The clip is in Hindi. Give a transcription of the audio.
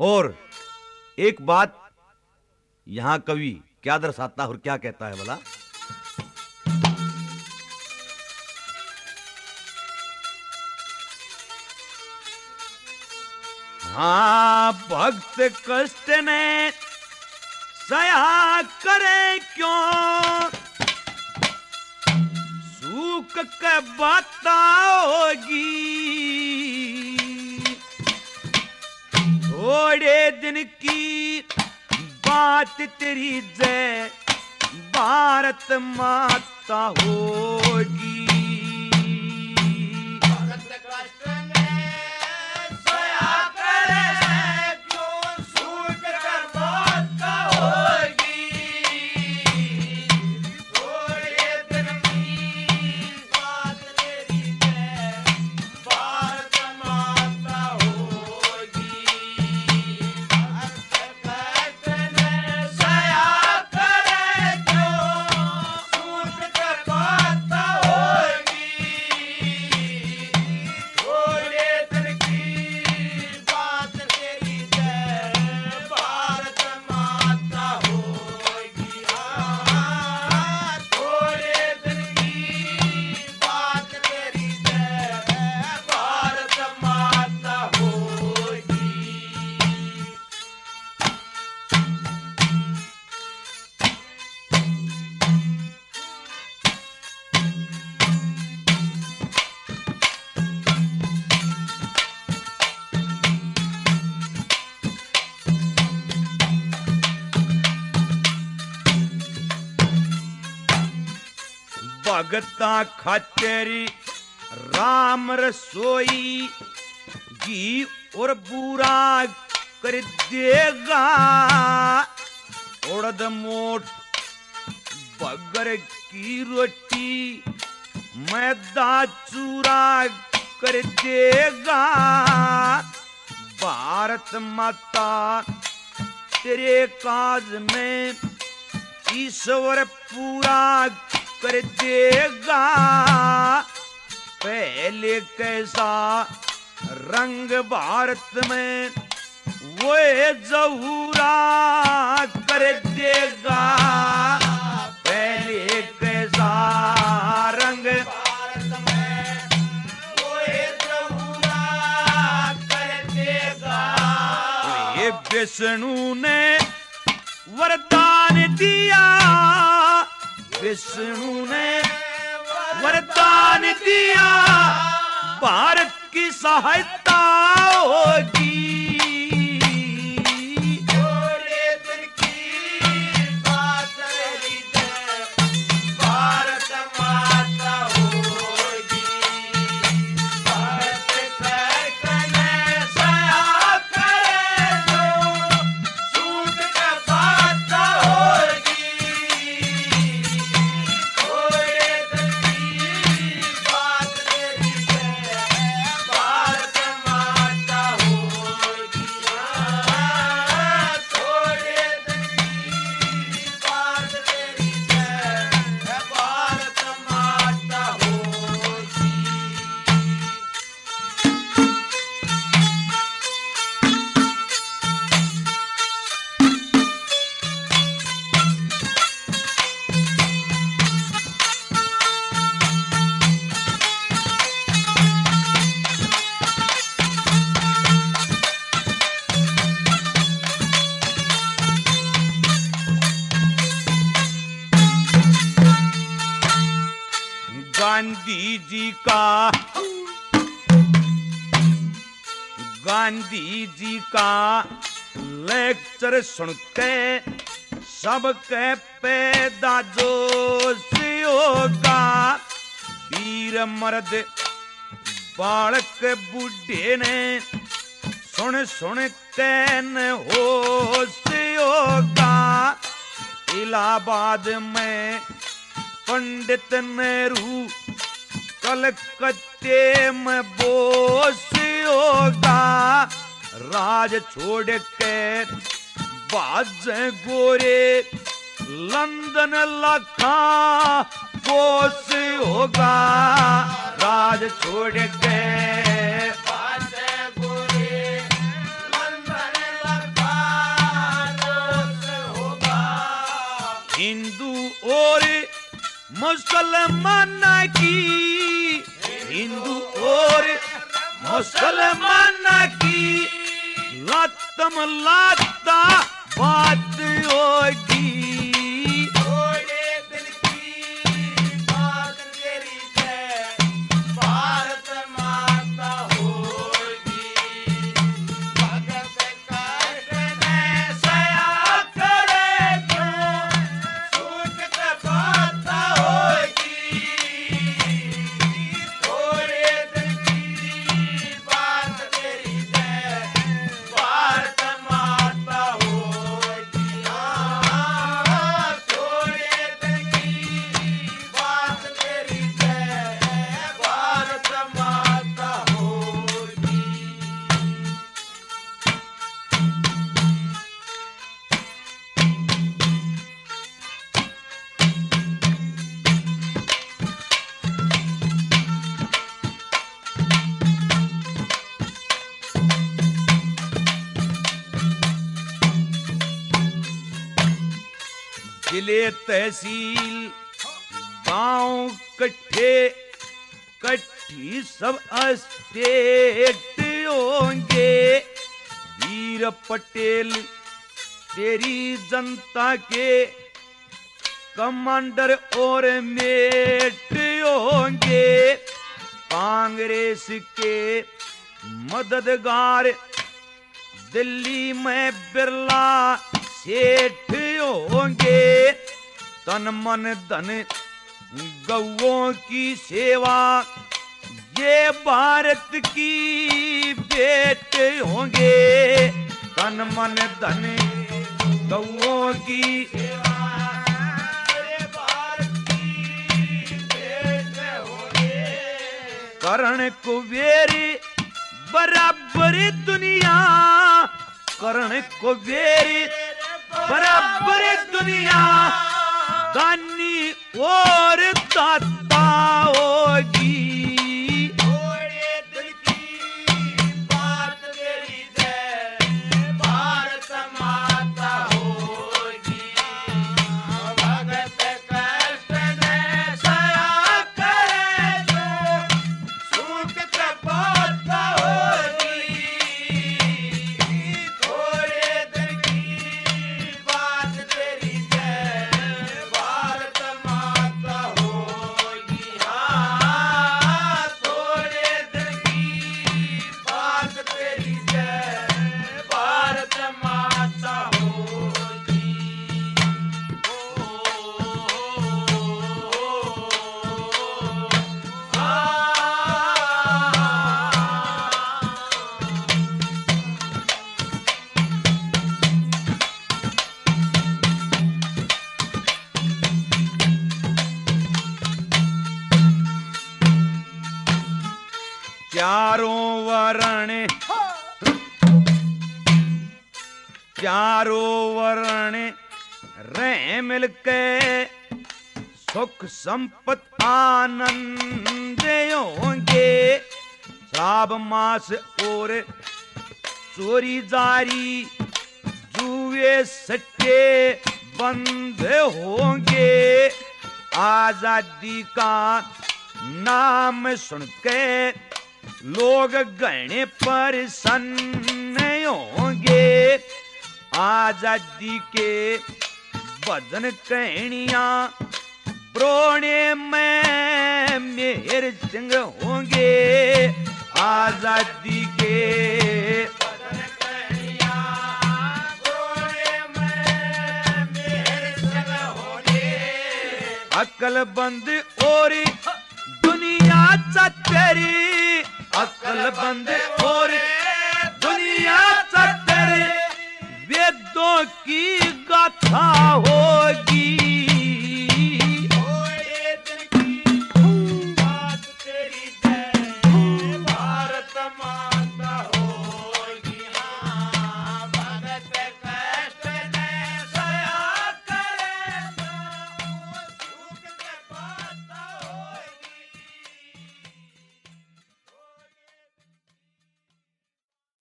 और एक बात यहां कवि क्या दर्शाता है और क्या कहता है भला? हाँ, भक्त कष्ट ने सया करे क्यों, सुख के बाता होगी, थोड़े दिन की बात तेरी जय भारत माता होगी। भगता खातेरी राम रसोई घी और बुरा कर देगा, उड़द मोट बगर की रोटी मैदा चूरा कर देगा। भारत माता तेरे काज में ईश्वर पूरा कर देगा। पहले कैसा रंग भारत में वो जहूरा कर देगा। पहले कैसा रंग भारत में वो जहूरा कर देगा। ये विष्णु ने वरदान दिया, विष्णु ने वरदान दिया, भारत की सहायता होगी। थोड़े दिन की बात रही है, भारत माता होगी। भारत करने सया करे जो, सूट का बात होगी। गांधी जी का लेक्चर सुनते सबके पैदा जोश होगा। वीर मर्द बालक बूढ़े ने सुन सुन कैन होश होगा। इलाहाबाद में पंडित नेहरू, कलकत्ते में बोस होगा। राज छोड़ के बाज गोरे लंदन लखा बोस होगा। राज छोड़ के बाज गोरे लंदन मुसलमान की, हिंदू और मुसलमान की लतम लाता बात होगी। थोड़े दिन की बात तेरी है, भारत माता होगी। भगत काट में सया करे क्यों, सूख के बात होगी। थोड़े दिन की बात तेरी है, भारत माता होगी। थोड़े दिन की बात तेरी है, भारत माता होगी। जिले तहसील गांव कट्ठे कट्ठी सब स्टेट होंगे। वीर पटेल तेरी जनता के कमांडर और मेट होंगे। कांग्रेस के मददगार दिल्ली में बिरला सेठ होंगे। तन मन धन गौओं की सेवा ये भारत की भेंट होंगे। तन मन धन गौओं की सेवा ये भारत की भेंट होगी। करण कुबेर बराबर दुनिया, करण कुबेर बराबर दुनिया दानी और दाता होगी। थोड़े दिन की बात तेरी है, भारत माता होगी। भगत कष्ट में सया करे जो, सूख के बात होगी। थोड़े दिन की बात तेरी है, भारत माता होगी। थोड़े दिन की बात तेरी है, भारत माता होगी। चारों वर्ण रह मिलके सुख संपत आनंद होंगे। श्राव मास और चोरी जारी जुए सट्टे बंद होंगे। आजादी का नाम सुन के लोग गहने पर सन्न होंगे। आजादी के भजन कहनियां प्रोणे में मेहर सिंह होंगे। आजादी के भजन कहनियां प्रोणे में मेहर सिंह होंगे। अकलबंद और दुनिया चतरी, अकलबंद और दुनिया चतरी वेदों की गाथा हो